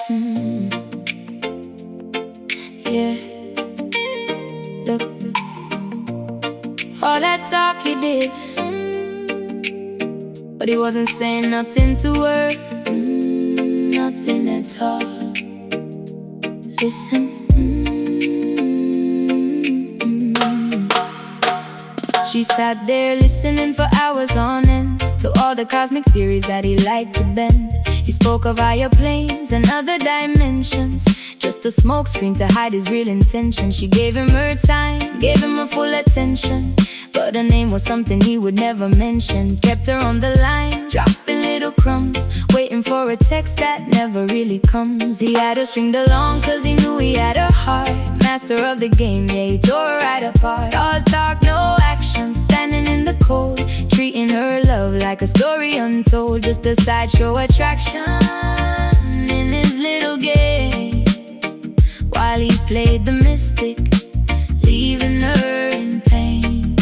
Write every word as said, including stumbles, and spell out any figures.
Mm. Yeah, look, all that talk he did, but he wasn't saying nothing to her. Mm, nothing at all. Listen. She sat there listening for hours on end to all the cosmic theories that he liked to bend. He spoke of higher planes and other dimensions, just a smokescreen to hide his real intention. She gave him her time, gave him her full attention, but her name was something he would never mention. Kept her on the line, dropping little crumbs, waiting for a text that never really comes. He had her stringed along cause he knew he had her heart. Master of the game, yeah, he tore her right apart. All talk, no action, standing in the cold, treating her love like a story untold. Just a sideshow attraction in his little game, while he played the mystic.